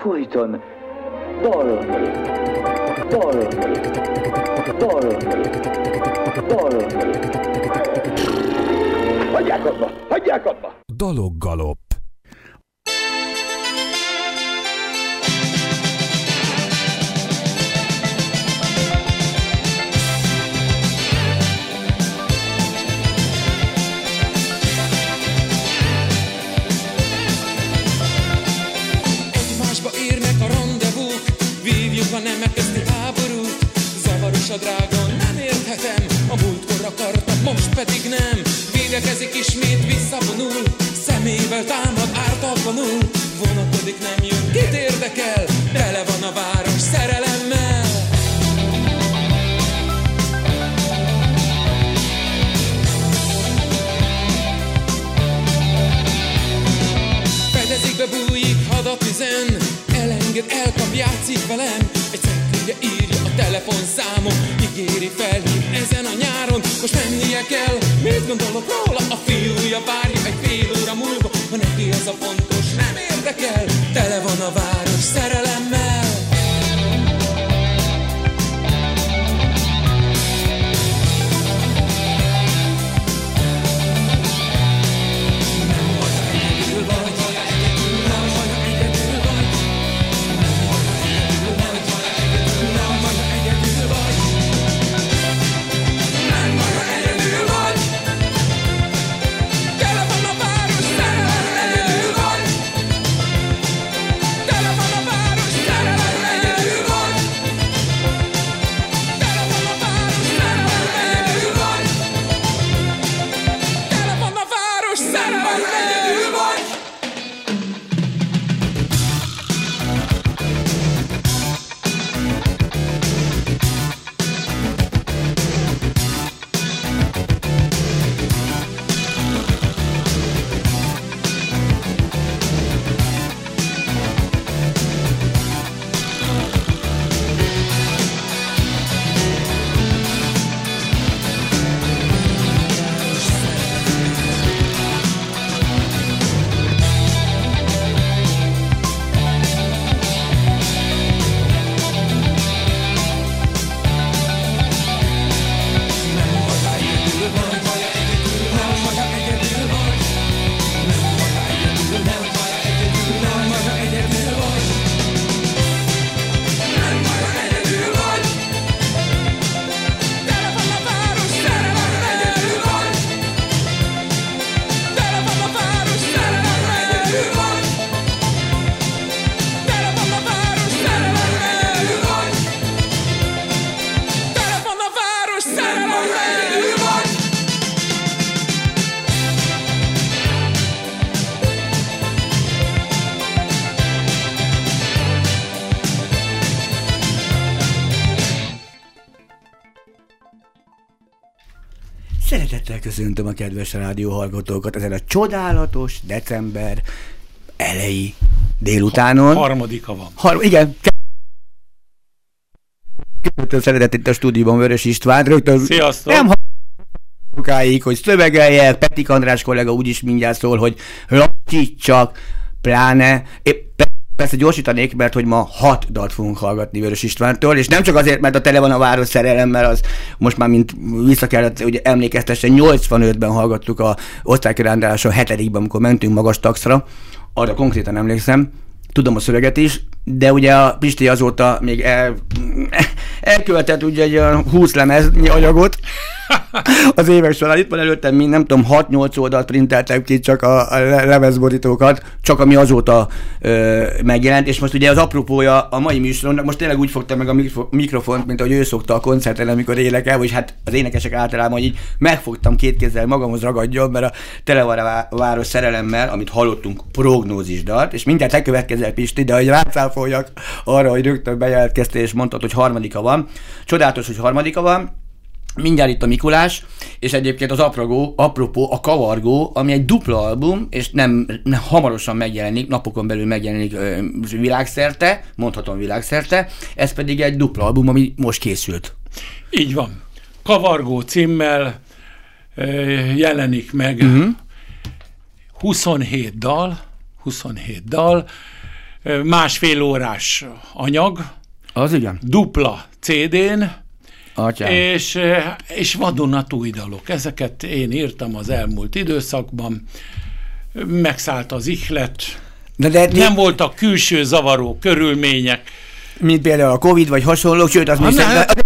folyton dalolni. Hagyják abba! Daloggalop. A nemek közti háborút, zavaros a drága, nem érthetem. A múltkor akartam, most pedig nem. Védekezik ismét, visszavonul, szemével támad ártatlanul. Vonakodik, nem jön, kit érdekel? Tele van a város szerelemmel. Fedezik, bebújik, hadat üzen, elenged, elkap, játszik velem. Egy szekrényre írja a telefonszámom, ígéri, felhív ezen a nyáron. Most mennie kell, mit gondolok róla? A fiúja várja egy fél óra múlva. Ha neki ez a fontos, nem érdekel. Tele van a város szerelemmel. Szeretettel köszöntöm a kedves rádióhallgatókat ezen a csodálatos december elejé délutánon. Harmadika van. Igen. Köszöntöm szeretettel itt a stúdióban Vörös István. Rögtön sziasztok! Nem sokáig, hogy szövegelje, Petik András kollega úgyis mindjárt szól, hogy lassítsak, pláne. Persze gyorsítanék, mert hogy ma 6 dalt fogunk hallgatni Vörös Istvántól, és nem csak azért, mert a tele van a város szerelemmel, az most már mint vissza kellett, ugye emlékeztessen, 85-ben hallgattuk a osztálykiránduláson 7-ben, amikor mentünk magas taxra, arra konkrétan emlékszem, tudom a szöveget is, de ugye a Pisti azóta még elkövetett ugye egy olyan 20 lemeznyi anyagot az évek során. Itt van előttem, nem tudom, 6-8 oldalt printeltem ki csak a lemezborítókat, csak ami azóta megjelent, és most ugye az apropója a mai műsorunknak, most tényleg úgy fogtam meg a mikrofont, mint ahogy ő szokta a koncerten, amikor énekel, vagy hát az énekesek általában, hogy így megfogtam két kézzel magamhoz ragadjon, mert a tele van a város szerelemmel, amit hallottunk, prognózisdalt, és mindjárt lekövetkezel, Pisti, de hogy rácáfoljak arra, hogy rögtön bejelentkeztél, és mondtad, hogy harmadika van. Csodálatos, hogy harmadika van. Mindjárt itt a Mikulás, és egyébként az apropó a Kavargó, ami egy dupla album, és nem hamarosan megjelenik, napokon belül megjelenik világszerte, mondhatom világszerte, ez pedig egy dupla album, ami most készült. Így van. Kavargó címmel jelenik meg 27 dal, másfél órás anyag, Az igen. dupla CD-n, Atyám. és vadonatúj dalok. Ezeket én írtam az elmúlt időszakban, megszállt az ihlet, nem voltak külső zavaró körülmények. Mint például a Covid vagy hasonlók, sőt, az még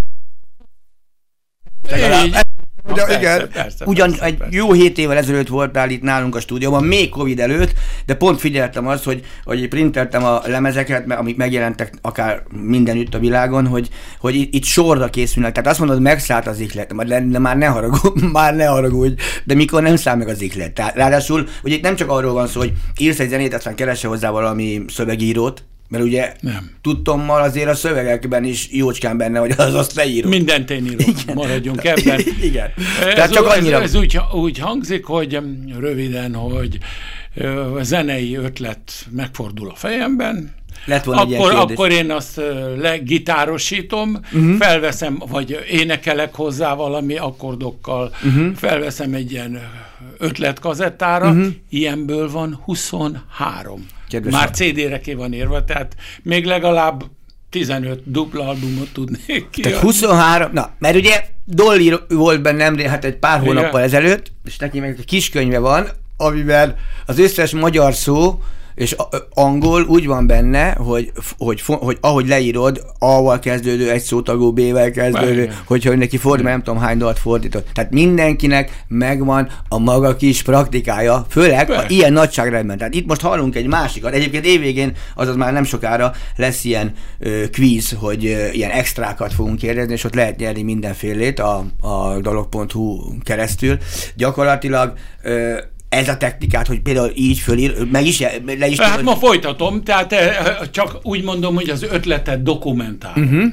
Persze, ugyan egy jó 7 évvel ezelőtt voltál itt nálunk a stúdióban, még Covid előtt, de pont figyeltem azt, hogy printeltem a lemezeket, amik megjelentek akár mindenütt a világon, hogy itt sorra készülnek. Tehát azt mondod, megszállt az ihlet, de már ne haragudj, de mikor nem száll meg az ihlet. Tehát, ráadásul, hogy itt nem csak arról van szó, hogy írsz egy zenét, aztán keresse hozzá valami szövegírót, mert ugye tudtommal azért a szövegekben is jócskán benne, hogy az azt leírod. Mindent én írok, maradjunk ebben. Igen. Tehát csak annyira... ez úgy hangzik, hogy röviden, hogy a zenei ötlet megfordul a fejemben, akkor én azt legitárosítom, felveszem, vagy énekelek hozzá valami akkordokkal, felveszem egy ilyen ötletkazettára, ilyenből van 23. Kedves már CD-re ki van írva, tehát még legalább 15 dupla albumot tudnék ki. Tehát 23, na, mert ugye Dolly volt bennem hát egy pár hónappal ezelőtt, és neki meg egy kiskönyve van, amiben az összes magyar szó és angol úgy van benne, hogy ahogy leírod, A-val kezdődő, egy szótagú, B-vel kezdődő, hogyha neki fordít, nem tudom hány dalt fordított. Tehát mindenkinek megvan a maga kis praktikája, főleg ilyen nagyságrendben. Tehát itt most hallunk egy másikat. Egyébként évvégén, azaz már nem sokára lesz ilyen kvíz, hogy ilyen extrákat fogunk kérdezni, és ott lehet nyerni mindenfélét a dalog.hu keresztül. Gyakorlatilag ez a technikát, hogy például így fölír, le is... Hát ma folytatom, tehát csak úgy mondom, hogy az ötletet dokumentálom.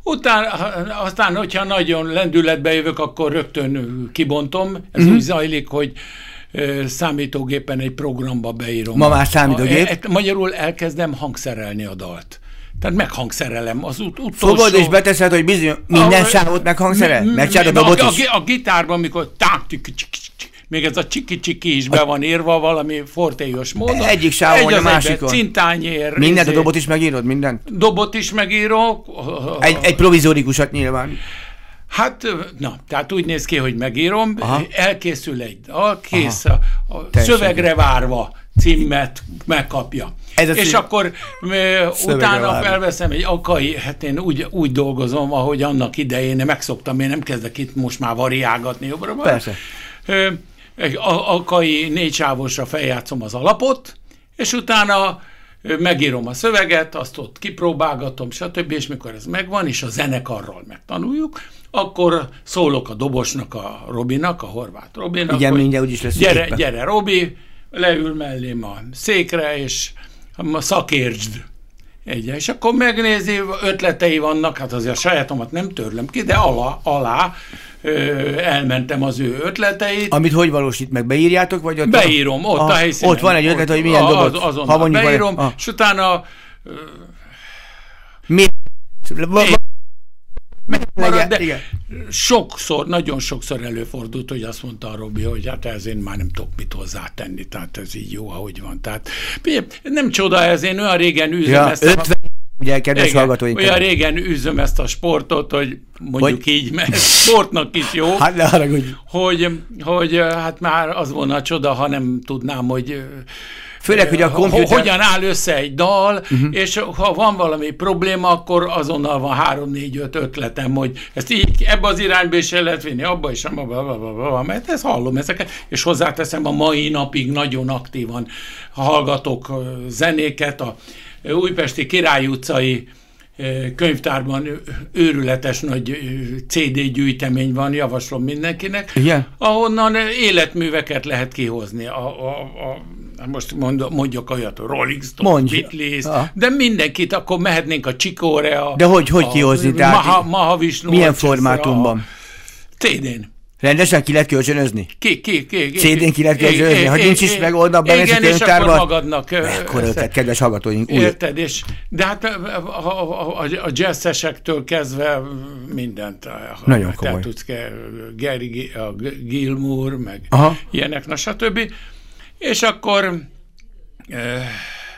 Aztán, hogyha nagyon lendületbe jövök, akkor rögtön kibontom. Ez úgy zajlik, hogy számítógépen egy programba beírom. Ma már számítógép? Magyarul elkezdem hangszerelni a dalt. Tehát meghangszerelem az utolsó... Fogod és beteszed, hogy bizony minden sávot meghangszerel? Megcsinálod a dobot is? A gitárban, amikor még ez a csiki-csiki is be van írva valami fortélyos módon. Egyik sávon, vagy a másikon. Cintányér. Mindent, a dobot is megírod? Mindent? Dobot is megírok. Egy provizórikusat nyilván. Hát, na, tehát úgy néz ki, hogy megírom, elkészül egy dal, kész a szövegre várva címet megkapja. És akkor utána felveszem egy akai, hát én úgy dolgozom, ahogy annak idején megszoktam, én nem kezdek itt most már variálgatni jobbra. Persze. Egy akai 4 sávosra feljátszom az alapot, és utána megírom a szöveget, azt ott kipróbálgatom, stb. És mikor ez megvan, és a zenekarral megtanuljuk, akkor szólok a dobosnak, a Robinak, a Horváth Robinak, igen, mindjárt úgyis lesz. Gyere Robi, leül mellém a székre, és szakértsd. És akkor megnézi, ötletei vannak, hát azért a sajátomat nem törlöm ki, de alá elmentem az ő ötleteit. Amit hogy valósít meg? Beírjátok? Vagy ott beírom, ott a helyszínen. Ott van egy ötlet, hogy milyen dobot. Azonnal beírom, és utána... De sokszor, nagyon sokszor előfordult, hogy azt mondta a Robi, hogy hát ez én már nem tudok mit hozzátenni, tehát ez így jó, ahogy van. Tehát nem csoda ez, én olyan régen űzöm ezt ugye, kedves hallgatóink. Olyan régen űzöm ezt a sportot, hogy mondjuk így, mert sportnak is jó, hát ne haragudj. hogy hát már az volna a csoda, ha nem tudnám, hogy főleg, hogy a komputer... hogyan áll össze egy dal, és ha van valami probléma, akkor azonnal van 3-4-5 ötletem, hogy ezt így ebbe az irányba is el lehet vinni, abba is, mert ezt hallom ezeket, és hozzáteszem, a mai napig nagyon aktívan hallgatok zenéket, a újpesti Király utcai könyvtárban őrületes nagy CD gyűjtemény van, javaslom mindenkinek, igen, ahonnan életműveket lehet kihozni. Most mondjak olyat, Rolling Stones, Beatles, de mindenkit, akkor mehetnénk a Csikóre, de hogy kihozni? Mahavishnu, milyen formátumban? CD-n. Rendesen ki lehet kölcsönözni? CD-n ki lehet kölcsönözni? Ha nincs is meg oldal bemész a könyvtárba? Igen, és akkor magadnak... Ekkor ötlet, kedves hallgatóink. Érted, de hát a jazzesektől kezdve mindent. Nagyon komoly. Tehát tudsz Gary Gilmour, meg ilyenek, stb. És akkor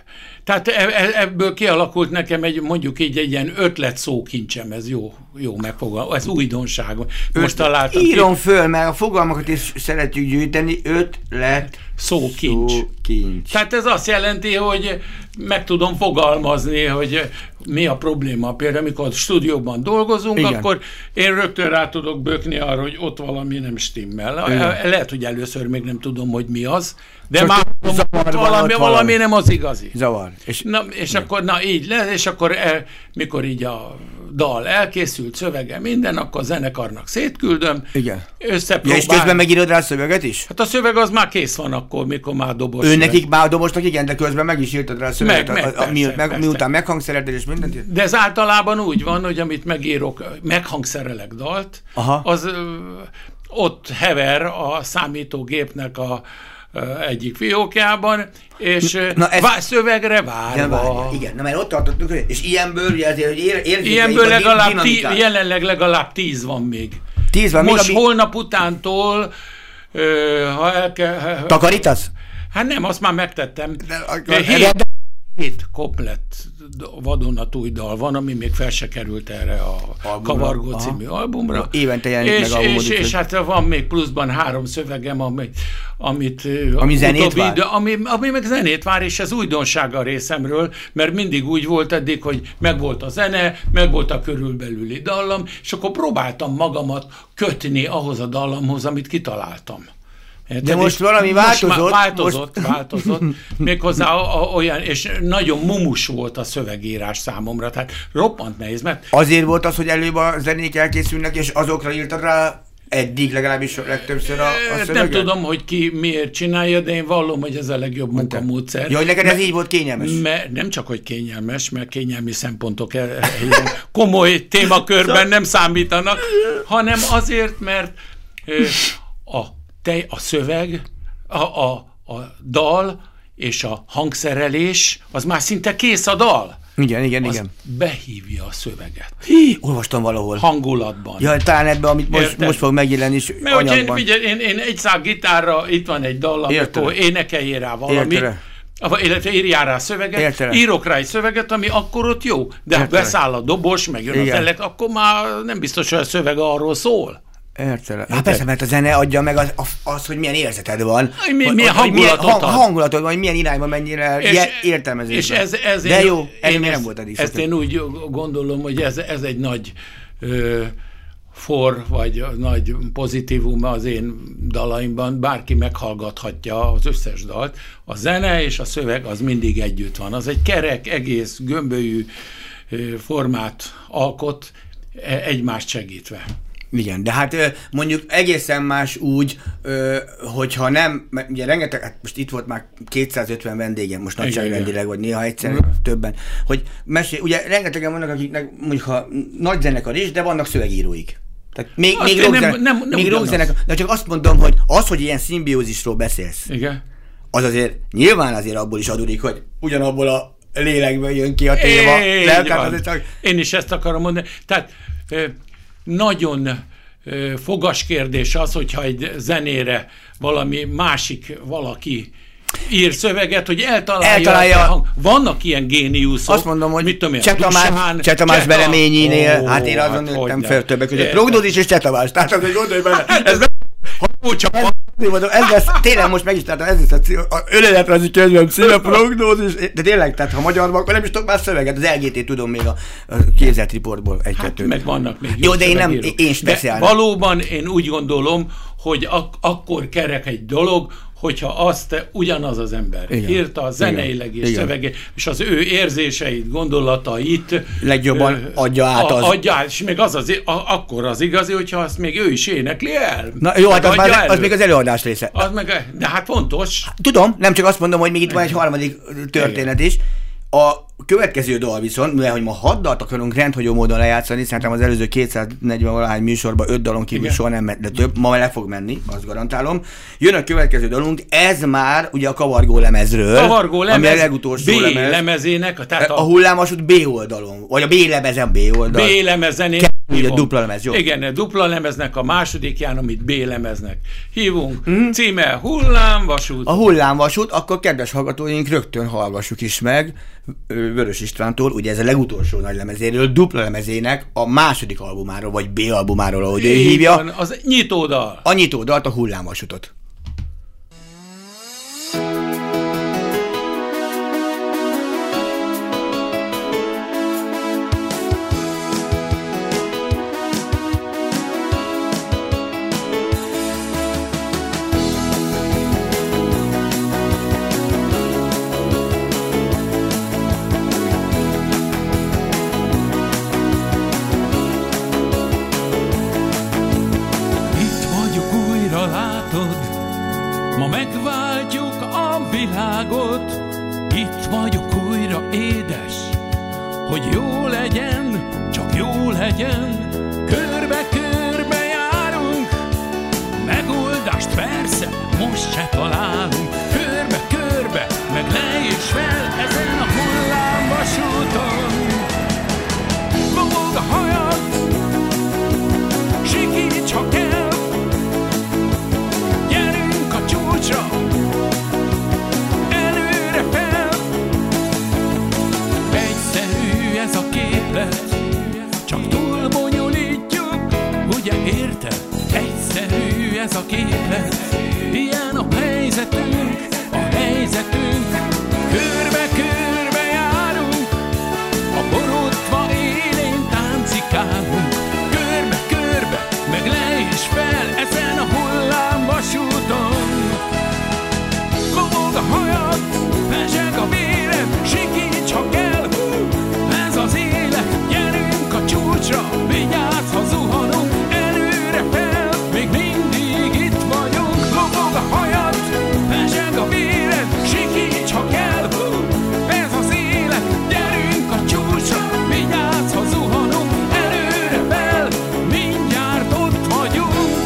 Tehát ebből kialakult nekem mondjuk így egy ilyen ötlet szókincsem, ez jó megfogalmaz, ez újdonság. Most találtam Írom föl, mert a fogalmakat is szeretjük gyűjteni, ötlet szókincs. Tehát ez azt jelenti, hogy meg tudom fogalmazni, hogy mi a probléma. Például, amikor a stúdióban dolgozunk, igen, akkor én rögtön rá tudok bökni arra, hogy ott valami nem stimmel. Igen. Lehet, hogy először még nem tudom, hogy mi az, de csak már valami nem az igazi. Zavar. És akkor így lesz, és akkor mikor így a dal elkészült, szövege minden, akkor a zenekarnak szétküldöm. Igen. Összepróbál. És közben megírod rá a szöveget is? Hát a szöveg az már kész van akkor, mikor már dobos. Ő nekik már a dobosnak, igen, de közben meg is írtad rá a szöveget. Miután meghangszerelted és mindent. De ez általában úgy van, hogy amit megírok, meghangszerelek dalt, az ott hever a számítógépnek a egyik fiókjában, és szövegre várva. Igen, mert ott tartottuk, és ilyenből ugye azért, hogy érzik, ilyenből jelenleg legalább 10 van még. 10 van most még, holnap utántól, ha el kell... Takarítasz? Hát nem, azt már megtettem. 7 komplett vadonatúj dal van, ami még fel se került erre a albumra. Kavargó című albumra. Évente jelenik meg albumot. És hát van még pluszban 3 szövegem, ami zenét vár. Ami meg zenét vár, és ez újdonság a részemről, mert mindig úgy volt eddig, hogy megvolt a zene, megvolt a körülbelüli dallam, és akkor próbáltam magamat kötni ahhoz a dallamhoz, amit kitaláltam. De most valami változott. Változott. Méghozzá olyan, és nagyon mumus volt a szövegírás számomra, tehát roppant nehéz, mert... Azért volt az, hogy előbb a zenék elkészülnek, és azokra írtad rá eddig legalábbis legtöbbször a szöveget? Nem tudom, hogy ki miért csinálja, de én vallom, hogy ez a legjobb munkamódszer. Jó, hogy neked ez így volt kényelmes? Nem csak, hogy kényelmes, mert kényelmi szempontok komoly témakörben nem számítanak, hanem azért, mert a szöveg, a dal és a hangszerelés, az már szinte kész a dal. Igen. Behívja a szöveget. Olvastam valahol. Hangulatban. Ja, talán ebben, amit most fog megjelenni is anyagban. Én egy szál gitárra, itt van egy dal, amikor énekeljél rá valami, illetve írjál rá szöveget, írok rá egy szöveget, ami akkor ott jó. De ha beszáll a dobos, meg jön az elek, akkor már nem biztos, hogy a szöveg arról szól. Értelem. Hát persze, mert a zene adja meg az, hogy milyen érzeted van. Milyen hangulatod van, hogy milyen irányban mennyire értelmezés. És ez de jó, ez nem volt eddig. Ezt én úgy gondolom, hogy ez egy nagy vagy nagy pozitívum az én dalaimban, bárki meghallgathatja az összes dalt. A zene és a szöveg az mindig együtt van. Az egy kerek, egész, gömbölyű formát alkot, egymást segítve. Igen, de hát mondjuk egészen más úgy, hogyha nem, ugye rengeteg, hát most itt volt már 250 vendégem, most nagyságrendileg, vagy néha egyszer többen, hogy ugye rengetegen vannak, akiknek mondjuk nagy zenekar is, de vannak szövegíróik. Tehát még rockzenekar, de csak azt mondom, hogy hogy ilyen szimbiózisról beszélsz, igen, az azért nyilván azért abból is adódik, hogy ugyanabból a lélekből jön ki a téma. Én is ezt akarom mondani. Tehát nagyon fogas kérdés az, hogyha egy zenére valaki ír szöveget, hogy eltalálja. Vannak ilyen géniuszok. Azt mondom, hogy Cseh Tamás Bereményinél, hát én azon nőttem fel többek között. Prognózis és Cseh Tamás. Tehát az, hogy gondolj bele. Ez lesz, tényleg most meg is tartom, ez lesz az önéletrajzi könyvem címe, prognózis, de tényleg, tehát ha magyarban, akkor nem is tudok már szöveget, az LGT tudom még a képzelt riportból egy-kettőt. Meg vannak még jó, de én speciál. Valóban én úgy gondolom, hogy akkor kerek egy dolog, hogyha azt ugyanaz az ember írta zeneileg és szövege, és az ő érzéseit, gondolatait legjobban adja át adja, és még akkor az igazi, hogyha azt még ő is énekli el. Na jó, hát az még az előadás része. De hát fontos. Tudom, nem csak azt mondom, hogy még itt van egy harmadik történet is. A következő dal viszont, mivel hogy ma 6 dalt akarunk rendhagyó módon lejátszani, szerintem az előző 240-valahány műsorban 5 dalon kívül soha nem ment, de több, ma le fog menni, azt garantálom. Jön a következő dalunk, ez már ugye a Kavargó lemezről, ami a legutolsó lemezének, tehát a hullámvasút B oldalon, vagy a B lemezen B oldal. B lemezen Ugye dupla lemez, jó. Igen, dupla lemeznek a másodikján, amit B-lemeznek hívunk. Címe Hullámvasút. A Hullámvasút, akkor kedves hallgatóink, rögtön hallgassuk is meg Vörös Istvántól, ugye ez a legutolsó nagy lemezéről, dupla lemezének a második albumáról, vagy B-albumáról, ahogy ő hívja. Az nyitódal. A nyitódalt, a Hullámvasútot. Ma megváltjuk a világot, itt vagyok újra édes, hogy jó legyen, csak jó legyen. Körbe-körbe járunk, megoldást persze most se találunk. Körbe-körbe, meg le is fel ezen a hullámvasúton. Lobog a hajad, sikíts, ha kell, előre fel. Egyszerű ez a képlet, csak túl bonyolítjuk, ugye érted? Egyszerű ez a képlet, ilyen a helyzetünk, a helyzetünk. Körbe-körbe járunk, a borotva élén táncikálunk. Körbe-körbe, meg le is fel ezen a hullámvasúton. Lobog a hajad, peseg a véred, sikíts, ha kell. Ez az élet, gyerünk a csúcsra, vigyázz, ha zuhanunk. Előre fel, még mindig itt vagyunk. Lobog a hajad, peseg a véred, sikíts, ha kell. Ez az élet, gyerünk a csúcsra, vigyázz, ha zuhanunk. Előre fel, mindjárt ott vagyunk.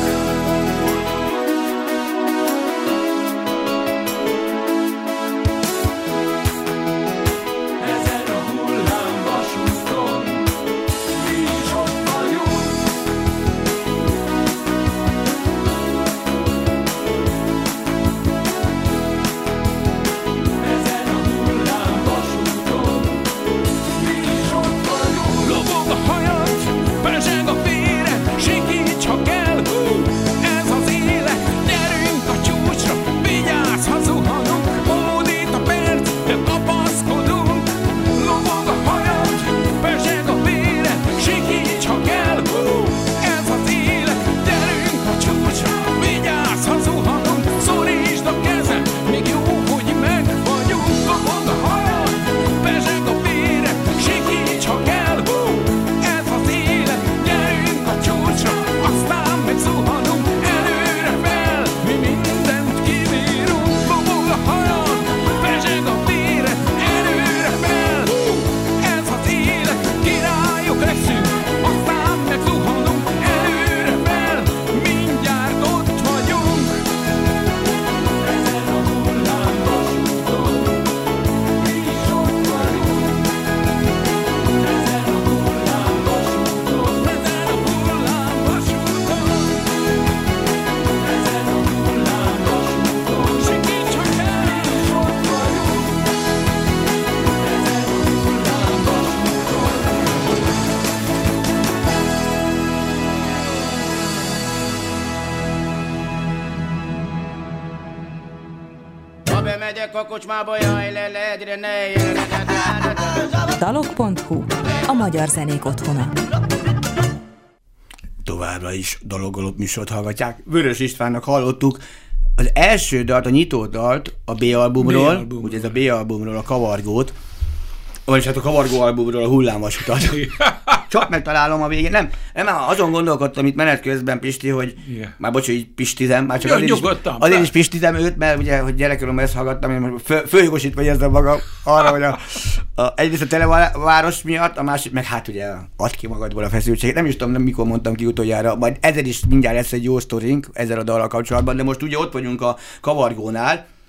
Dalok.hu, a magyar zenék otthona. Továbbra is dalogolók műsort hallgatják. Vörös Istvánnak hallottuk az első dalt, a nyitódalt a B-albumról, ugye ez a B-albumról a Kavargót, vagyis hát a Kavargó albumról a Hullámvasutat. Csak megtalálom a végén. Nem, azon gondolkodtam itt menet közben, Pisti, hogy már bocs, hogy pistizem, már csak azért is pistizem őt, mert ugye, hogy gyerekkoromban ezt hallgattam, én most följogosítva érzem magam arra, hogy egyrészt a televáros miatt, a másik meg hát ugye add ki magadból a feszültséget. Nem is tudom, mikor mondtam ki utoljára, majd ezzel is mindjárt lesz egy jó sztorink ezzel a dallal kapcsolatban, de most ugye ott vagyunk a Kavargónál,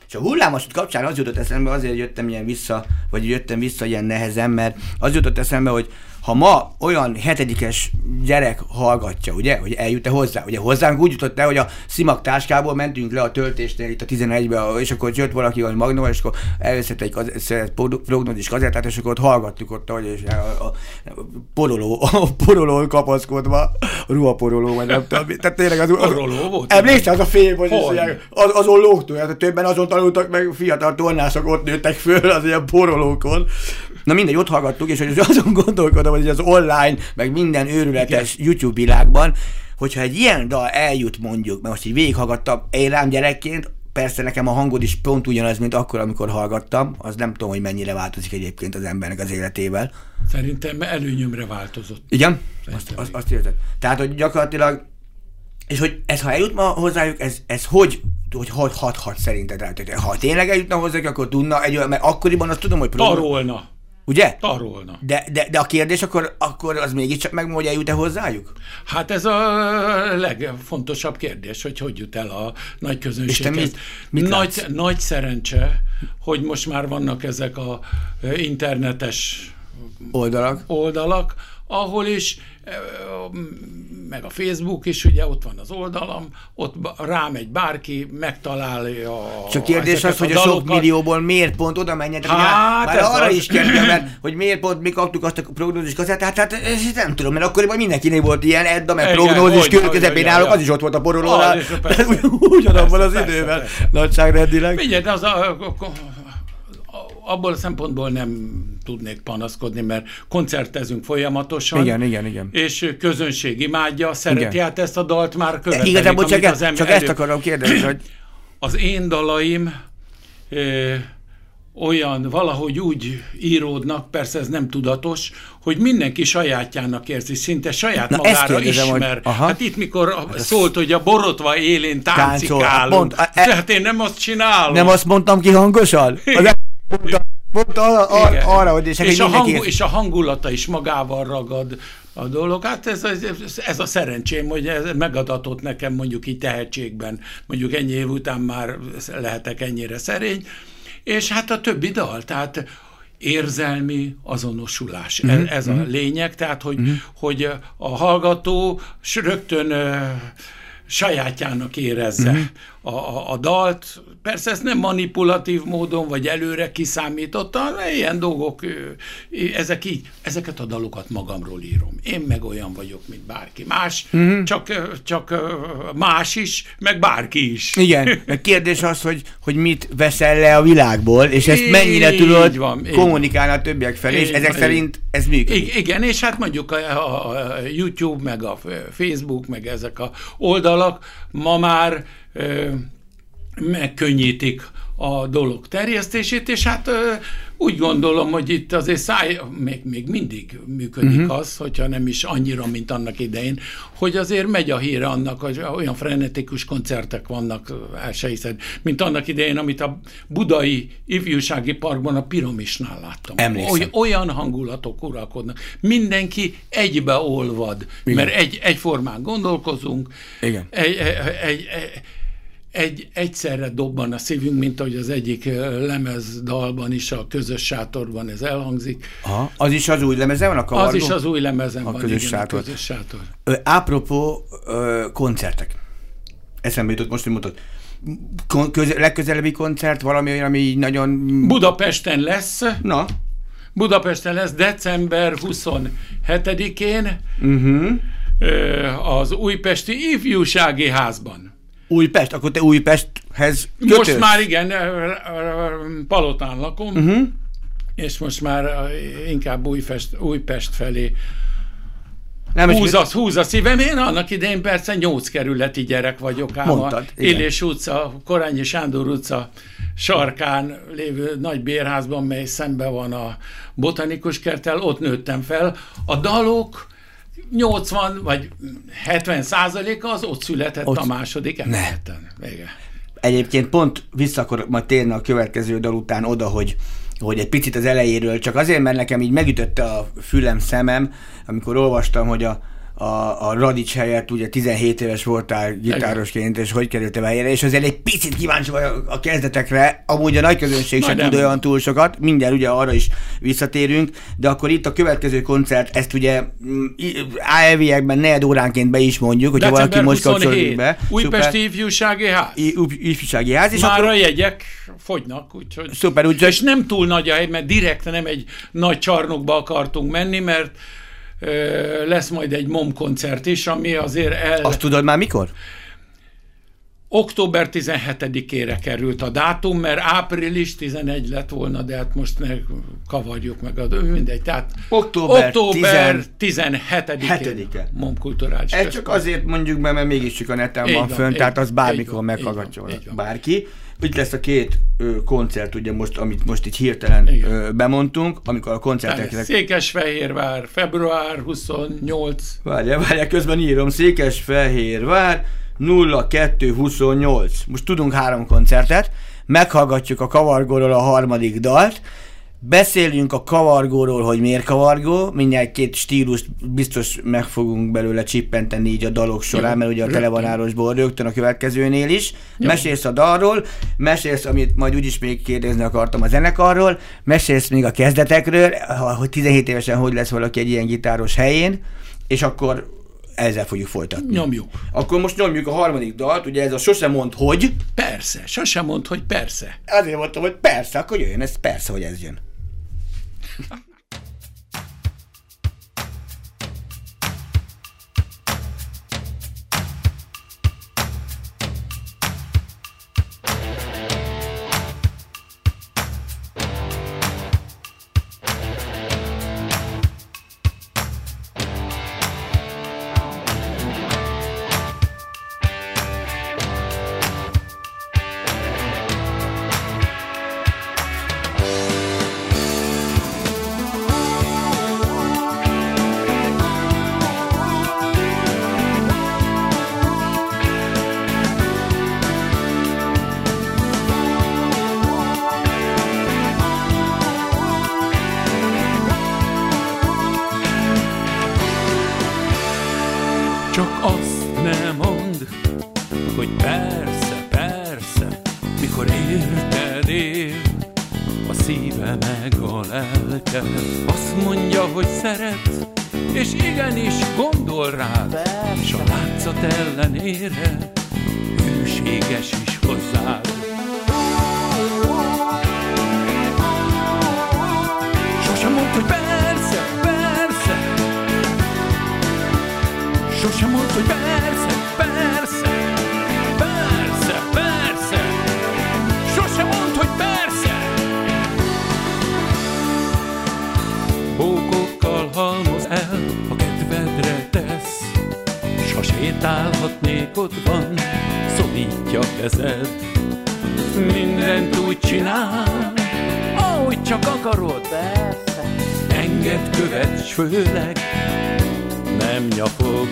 És a hullámvasút kapcsán az jutott eszembe, azért jöttem vissza ilyen nehezen, mert az jutott eszembe, hogy ha ma olyan 7-es gyerek hallgatja, ugye, hogy eljut-e hozzá? Ugye hozzánk úgy jutott el, hogy a szimak táskából mentünk le a töltésnél itt a 11-be, és akkor jött valaki, hogy Magnóval, és akkor előszett egy prognózis kazettát, és akkor ott hallgattuk ott, hogy a porolón kapaszkodva, a ruhaporoló, vagy nem tudom. Tehát tényleg az poroló volt. Emlékszel, az a film, hogy azon lógtól, hát többen azon tanultak meg, fiatal tornászok ott nőttek föl az ilyen porolókon. Na mindegy, ott hallgattuk, és hogy azon gondolkodom, hogy az online, meg minden őrületes YouTube világban, hogyha egy ilyen dal eljut mondjuk, mert most így végighallgattam, én rám gyerekként, persze nekem a hangod is pont ugyanaz, mint akkor, amikor hallgattam, az nem tudom, hogy mennyire változik egyébként az embernek az életével. Szerintem előnyömre változott. Igen? Azt érzed. Tehát, hogy gyakorlatilag, és hogy ez, ha eljut ma hozzájuk, ez hogy hathat szerinted rá? Ha tényleg eljutna hozzájuk, akkor tudna, mert akkoriban azt tudom, hogy tarolna. Ugye? Tarolna. De a kérdés akkor az mégiscsak megmondja, hogy eljut-e hozzájuk? Hát ez a legfontosabb kérdés, hogy jut el a nagy közönséghez. Nagy szerencse, hogy most már vannak ezek a internetes oldalak, ahol is, meg a Facebook is, ugye ott van az oldalam, ott rámegy bárki, megtalálja csak kérdés az, hogy a sok millióból miért pont oda menjetek, már arra is kérdem, mert hogy miért pont mi kaptuk azt a prognózis kazettát, tehát ezt nem tudom, mert akkoriban mindenkinél volt ilyen Edda, meg prognózis, közepén állok, az is ott volt a porolónál, ugyanabban az időben, nagyságrendileg. Figyelj, de abból a szempontból nem tudnék panaszkodni, mert koncertezünk folyamatosan. Igen. És közönség imádja, szereti át ezt a dalt, már követelik. Igazából csak ezt akarom kérdezni, hogy... Az én dalaim olyan, valahogy úgy íródnak, persze ez nem tudatos, hogy mindenki sajátjának érzi, szinte saját magára ismer. Hogy, hát itt mikor szólt, hogy a borotva élén táncikálunk, tehát én nem azt csinálom. Nem azt mondtam ki hangosan? Mondta arra, hogy és a hangulata is magával ragad a dolog. Hát ez a szerencsém, hogy ez megadatott nekem mondjuk így tehetségben. Mondjuk ennyi év után már lehetek ennyire szerény. És hát a többi dal, tehát érzelmi azonosulás. Ez a lényeg, tehát hogy a hallgató rögtön sajátjának érezze a dalt. Persze ez nem manipulatív módon, vagy előre kiszámítottan, ilyen dolgok, ezeket a dalokat magamról írom. Én meg olyan vagyok, mint bárki más, csak más is, meg bárki is. Igen, a kérdés az, hogy mit veszel le a világból, és ezt mennyire tudod kommunikálni a többiek felé, és ezek szerint ez működik. Igen, és hát mondjuk a YouTube, meg a Facebook, meg ezek a oldalak ma már megkönnyítik a dolog terjesztését, és hát úgy gondolom, hogy itt azért még mindig működik az, hogyha nem is annyira, mint annak idején, hogy azért megy a híre annak, hogy olyan frenetikus koncertek vannak, el se hiszed, mint annak idején, amit a budai ifjúsági parkban a Piramisnál láttam. Emlékszem. Olyan hangulatok uralkodnak. Mindenki egybeolvad, mert egyformán gondolkozunk. Igen. Egyszerre dobban a szívünk, mint ahogy az egyik lemezdalban is, a Közös sátorban ez elhangzik. Aha, az is az új lemezen van a kavargó? Az is az új lemezen van, Közös igen, sátor. A Közös sátor. Apropó koncertek. Eszembe jutott most, hogy mondtad. Legközelebbi koncert, valami olyan, ami nagyon... Budapesten lesz. Na? Budapesten lesz december 27-én az Újpesti Ifjúsági Házban. Újpest? Akkor te Újpesthez kötősz? Most már igen, Palotán lakom, és most már inkább Újpest felé húz a szívem. Én annak idején persze 8 kerületi gyerek vagyok, ám a Illés utca, Korányi Sándor utca sarkán lévő nagy bérházban, mely szemben van a Botanikus kerttel, ott nőttem fel. A dalok 80 vagy 70%-a az ott született a második emeleten. Egyébként pont vissza akkor majd térni a következő dal után oda, hogy egy picit az elejéről, csak azért, mert nekem így megütötte a fülem, szemem, amikor olvastam, hogy a Radics helyett, ugye 17 éves voltál gitárosként, és hogy kerültél helyére, és azért egy picit kíváncsi vagy a kezdetekre, amúgy a nagy közönség sem tud olyan túl sokat, mindjárt ugye arra is visszatérünk, de akkor itt a következő koncert, ezt ugye elviekben negyed óránként be is mondjuk, hogyha valaki most kapcsolódik be. Újpesti Ifjúsági Ház. Ifjúsági Ház. És már akkor... a jegyek fogynak, úgyhogy... Szuper, úgyhogy... És nem túl nagy a hely, mert direkt nem egy nagy csarnokba akartunk menni, mert lesz majd egy MOM koncert is, ami azért Azt tudod már mikor? Október 17-ére került a dátum, mert április 11 lett volna, de hát most ne kavarjuk meg, mindegy. Tehát október 17-e MOM kulturális. Ez csak azért mondjuk be, mert mégiscsak a neten van fönn, tehát az bármikor meghallgatja bárki. Itt lesz a két koncert, ugye most, amit most így hirtelen bemondtunk, amikor a koncertekre... Székesfehérvár, február 28. Várjál, közben írom, Székesfehérvár 0228. Most tudunk 3 koncertet, meghallgatjuk a Kavargóról a harmadik dalt, beszélünk a kavargóról, hogy miért kavargó, mindjárt 2 stílust biztos meg fogunk belőle csippenteni így a dalok során, mert ugye a telefonárosból rögtön a következőnél is. Jó. Mesélsz a dalról, mesélsz, amit majd úgyis még kérdezni akartam a zenekarról, mesélsz még a kezdetekről, hogy 17 évesen hogy lesz valaki egy ilyen gitáros helyén, és akkor ezzel fogjuk folytatni. Nyomjuk. Akkor most nyomjuk a harmadik dalt, ugye ez a Sose mondd, hogy... Persze, sose mondd, hogy persze. Azért mondtam, hogy persze, akkor jöjjön, ez persze, hogy ez jön. Csak azt ne mondd, hogy persze, persze, mikor érted ér a szíve meg a lelke. Azt mondja, hogy szeret, és igenis gondol rád, és a látszat ellenére hűséges is hozzád. Sosem mondd, hogy persze, persze, sosem mondd, hogy persze, persze, persze, persze, sosem mondd, hogy persze. Bókokkal halmoz el, ha kedvedre tesz, s ha sétálhatnék ott van, szorítja kezed. Mindent úgy csinál, ahogy csak akarod, persze. Engedd, követs, főleg nem nyafog.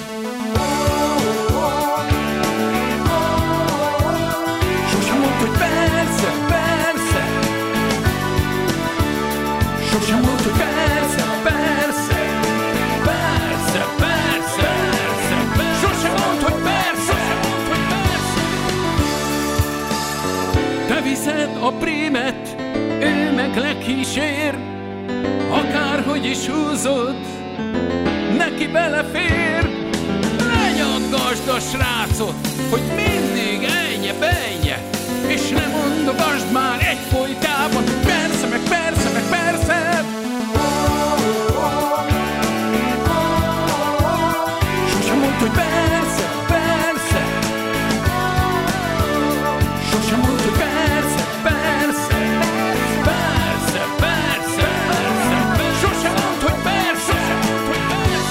Sosem mondd, hogy persze, persze, sosem mondd, hogy persze, persze, persze, persze, persze, sosem mondd, hogy persze, hogy persze. Te viszed a prímet, ő meg lekísér, akárhogy is húzod, neki belefér. Lenyaggasd a srácot, hogy mindig ennye-bennye, és ne mondogasd már egyfolytában, persze, meg persze, meg persze. Sosem mondd, hogy persze, persze, sosem mondd, hogy persze, persze, persze, persze, persze, sosem mondd, hogy persze, hogy persze.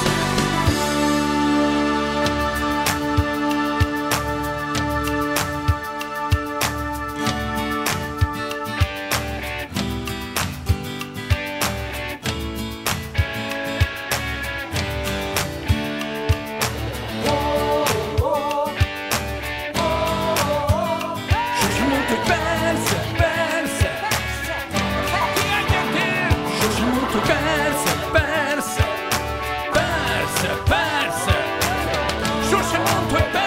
hogy